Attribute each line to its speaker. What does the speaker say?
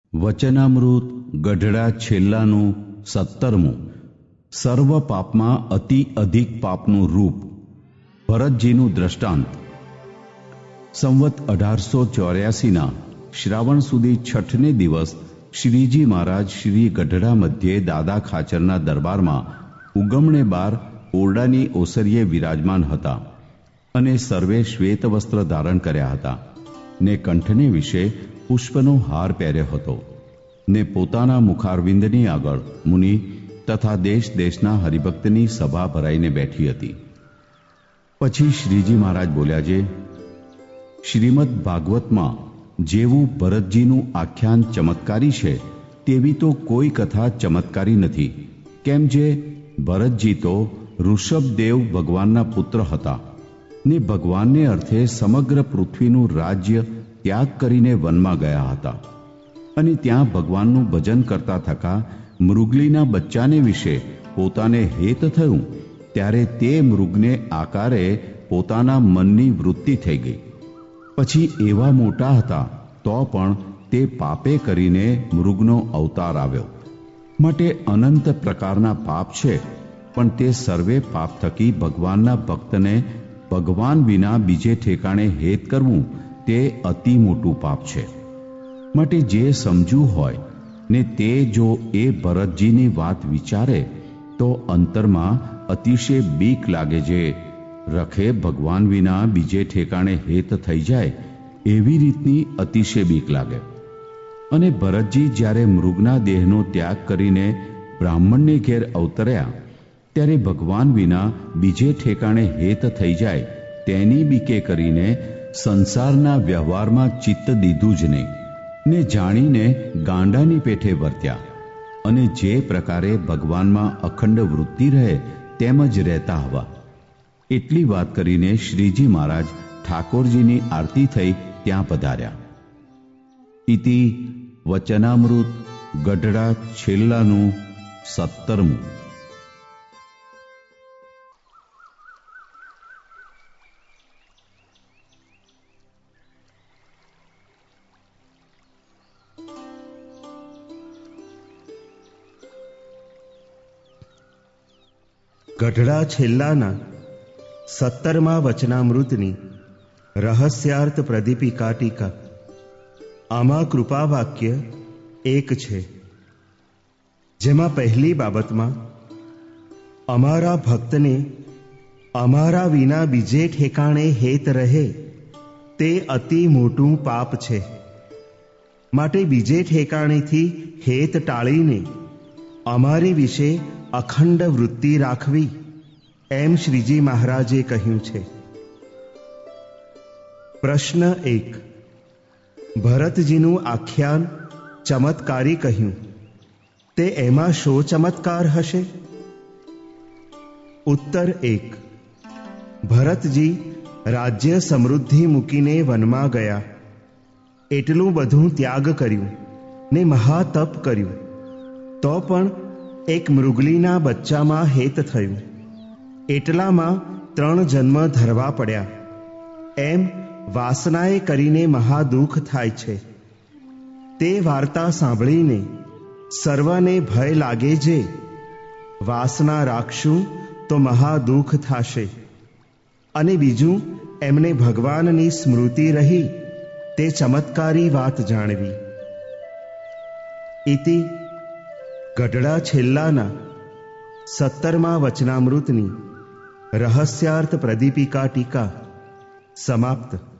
Speaker 1: વચનામૃત ગઢડા છેલ્લાનું 17મું સર્વ પાપમાં અતિ અધિક પાપનું રૂપ ભરતજીનું દ્રષ્ટાંત. સંવત 1884ના શ્રાવણ સુધી છઠને દિવસ શ્રીજી મહારાજ શ્રી ગઢડા મધ્યે દાદા ખાચરના દરબારમાં ઉગમણે બાર ઓરડાની ઓસરીએ વિરાજમાન હતા અને સર્વે શ્વેત વસ્ત્ર ધારણ કર્યા હતા ને કંઠને વિશે પુષ્પનો હાર પહેર્યો હતો ને પોતાના મુખારવિંદની આગળ મુનિ તથા દેશ દેશના હરિભક્તની સભા ભરાઈને બેઠી હતી. પછી શ્રીજી મહારાજ બોલ્યા છે, શ્રીમદ ભાગવતમાં જેવું ભરતજીનું આખ્યાન ચમત્કારી છે તેવી તો કોઈ કથા ચમત્કારી નથી. કેમ જે ભરતજી તો ઋષભદેવ ભગવાનના પુત્ર હતા ને ભગવાનને અર્થે સમગ્ર પૃથ્વીનું રાજ્ય ત્યાગ કરીને વનમાં ગયા હતા અને ત્યાં ભગવાનનું ભજન કરતા થકા મૃગલીના બચ્ચાને વિશે પોતાને હેત થયું ત્યારે તે મૃગને આકારે પોતાના મનની વૃત્તિ થઈ ગઈ. પછી એવા મોટા હતા તો પણ તે પાપે કરીને મૃગનો અવતાર આવ્યો. માટે અનંત પ્રકારના પાપ છે, પણ તે સર્વે પાપ થકી ભગવાનના ભક્તને ભગવાન વિના બીજે ઠેકાણે હેત કરવું તે અતિ મોટું પાપ છે. માટે જે સમજવું હોય ને તે જો એ ભરતજીની વાત વિચારે તો અંતરમાં અતિશય બીક લાગે જે રખે ભગવાન વિના બીજે ઠેકાણે હેત થઈ જાય એવી રીતની અતિશય બીક લાગે. અને ભરતજી જ્યારે મૃગના દેહનો ત્યાગ કરીને બ્રાહ્મણને ઘેર અવતર્યા ત્યારે ભગવાન વિના બીજે ઠેકાણે હેત થઈ જાય તેની બીકે કરીને સંસારના વ્યવહારમાં ચિત્ત દીધું જ નહીં ને જાણીને ગાંડાની પેઠે વર્ત્યા અને જે પ્રકારે ભગવાનમાં અખંડ વૃત્તિ રહે તેમ જ રહેતા હવા. એટલી વાત કરીને શ્રીજી મહારાજ ઠાકોરજીની આરતી થઈ ત્યાં પધાર્યા. ઇતિ વચનામૃત ગઢડા છેલ્લાનું 17મું.
Speaker 2: ગઢડા છેલ્લાના 17મા વચનામૃતની રહસ્યાર્થ પ્રદીપિકા ટીકા. આમાં કૃપા વાક્ય એક છે, જેમાં પહેલી બાબતમાં અમારા ભક્તને અમારા વિના બીજે ઠેકાણે હેત રહે તે અતિ મોટું પાપ છે. માટે બીજે ઠેકાણેથી હેત ટાળીને અમારી વિશે અખંડ વૃત્તિ રાખવી એમ શ્રીજી મહારાજે કહ્યું છે. પ્રશ્ન 1. ભરતજીનું આખ્યાન ચમત્કારી કહ્યું તે એમાં શો ચમત્કાર હશે? ઉત્તર 1. ભરતજી રાજ્ય સમૃદ્ધિ મૂકીને વનમાં ગયા, એટલું બધું ત્યાગ કર્યું ને મહાતપ કર્યું તો પણ એક મૃગલીના બચ્ચામાં હેત થયું. એટલામાં 3 જન્મ ધરવા પડ્યા. એમ વાસનાએ કરીને મહાદુઃખ થાય છે. તે વાર્તા સાંભળીને સર્વને ભય લાગે જે વાસના રાખશું તો મહાદુઃખ થશે. અને બીજું એમને ભગવાનની સ્મૃતિ રહી તે ચમત્કારી વાત જાણવી. ઇતિ ગઢડા છેલ્લાના 17મા વચનામૃતની રહસ્યાર્થ પ્રદીપિકા ટીકા સમાપ્ત.